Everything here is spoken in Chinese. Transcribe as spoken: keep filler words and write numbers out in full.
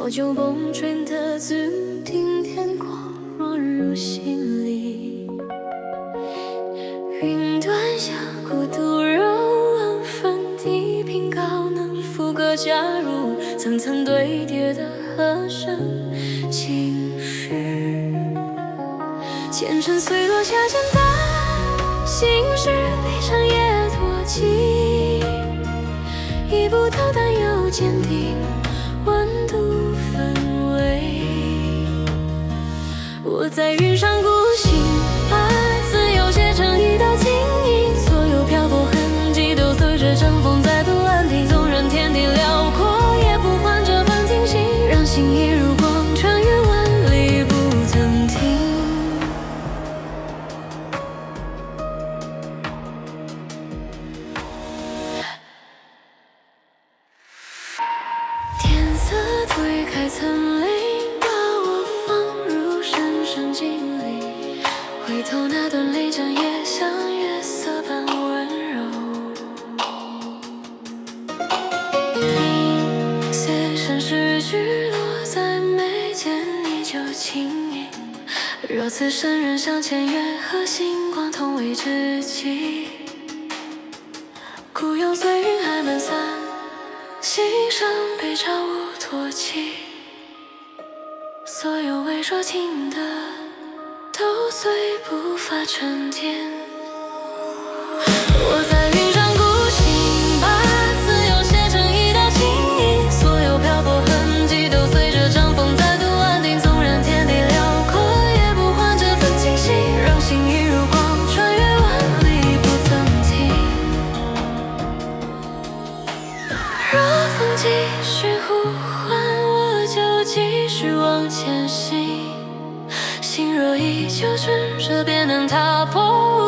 我就蹦chuyển的自定天光落入心里。云端下孤独柔纹粉底平高能副歌加入层层堆叠的和声情绪。前尘碎落下简单心事，悲伤也唾弃，一步到但又坚定，温度氛围。我在云上孤行，把自由写成一道金印，所有漂泊痕迹都随着阵风再度安定。纵然天地辽阔，也不换这份惊喜，让心一如光穿越万里不曾停。天色推开层林，把我放入深深经历，回头那段泪针也像月色般温柔。你写成诗句落在眉间，依旧轻盈。若此生人相牵，月和星光同为知己。孤勇随云海满散，心上被朝雾唾弃，所有未说尽的都随步伐沉淀。我在云上孤行，把自由写成一道金印，所有漂泊痕迹都随着阵风再度安定。纵然天地辽阔，也不换这份惊喜，让心一如光穿越万里不曾停。若风继续呼唤，我就继续往前行。心若依旧炽热，便能踏破